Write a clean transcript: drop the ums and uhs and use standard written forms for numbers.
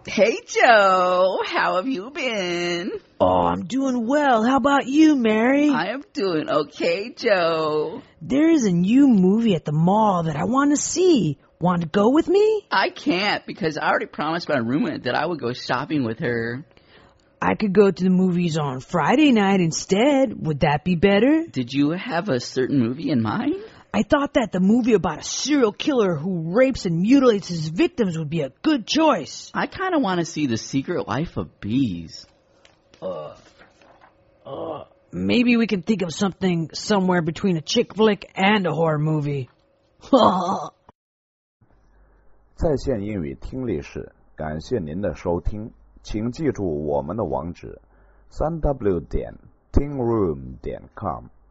Hey, Joe. How have you been? Oh, I'm doing well. How about you, Mary? I am doing okay, Joe. There is a new movie at the mall that I want to see. Want to go with me? I can't because I already promised my roommate that I would go shopping with her. I could go to the movies on Friday night instead. Would that be better? Did you have a certain movie in mind? I thought that the movie about a serial killer who rapes and mutilates his victims would be a good choice. I kind of want to see The Secret Life of Bees. Maybe we can think of something somewhere between a chick flick and a horror movie. 在线英语听力室，感谢您的收听，请记住我们的网址：3w.tingroom.com。